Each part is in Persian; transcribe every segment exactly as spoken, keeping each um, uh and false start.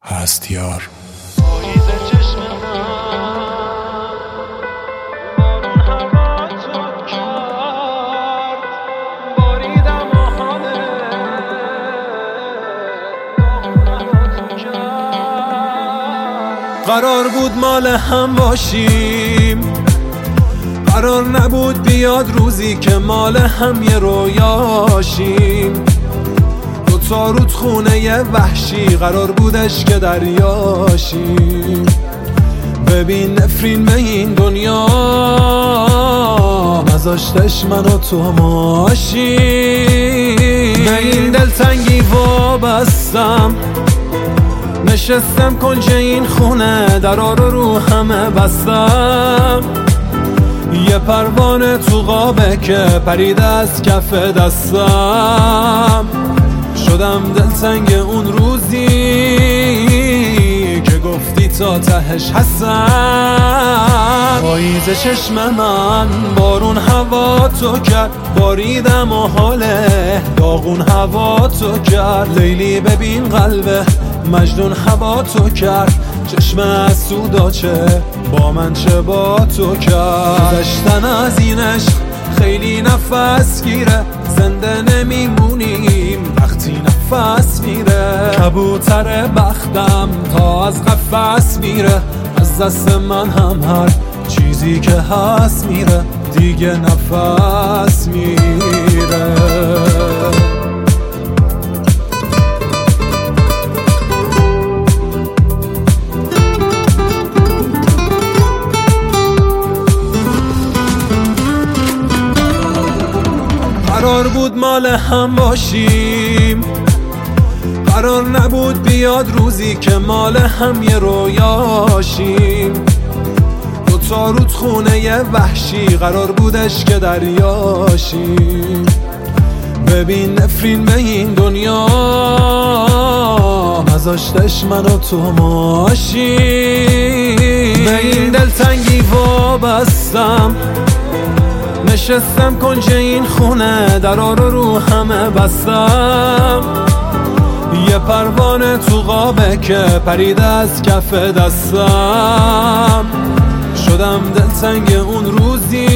هست یار. قرار بود مال هم باشیم، قرار نبود بیاد روزی که مال هم یه رویاشیم. دوتا رود خونه یه وحشی قرار بودش که دریاشیم. ببین نفرین به این دنیا نذاشتش من و تو ماشیم. به این دلتنگی وابستم، نشستم کنج این خونه، درا رو رو همه بستم. یه پروانه تو قابه که پرید از کف دستم. شدم دلتنگ اون روزی که گفتی تا تهش هستم. پاییز چشم من بارون هوا تو کرد، باریدم و حاله داغون هوا تو کرد. لیلی ببین قلبه مجنون هوا تو کرد، چشم از سوداچه با من چه با تو کرد. گذشتن از این عشق خیلی نفس گیره، زنده نمیمونیم وقتی نفس میره. کبوتر بختم تا از قفس میره، از دست من هم هر چیزی که هست میره، دیگه نفس میره. قرار بود مال هم باشیم، قرار نبود بیاد روزی که مال هم یه رویاشیم. دوتا رود خونه یه وحشی قرار بودش که دریاشیم. ببین نفرین به این دنیا نذاشتش من و تو ماشیم. به این دلتنگی وابستم، نشستم کنج این خونه، درا رو رو همه بستم. یه پروانه تو قابه که پرید از کف دستم. شدم دلتنگ اون روزی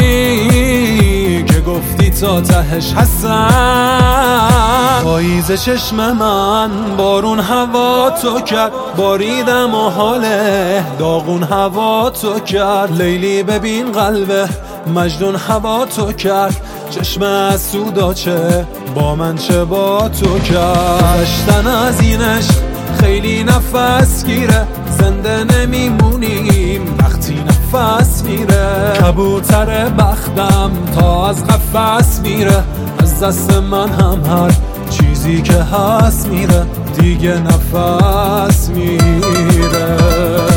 که گفتی تا تهش هستم. پاییز چشم من بارون هوا تو کرد، باریدم و حاله داغون هوا تو کرد. لیلی ببین قلبه مجنون هوا تو کرد، چشم از سوداچه با من چه با تو کرد. گذشتن از این عشق خیلی نفس گیره، زنده نمیمونیم وقتی نفس میره. کبوتر بختم تا از قفس میره، از دست من هم هر چیزی که هست میره، دیگه نفس میره.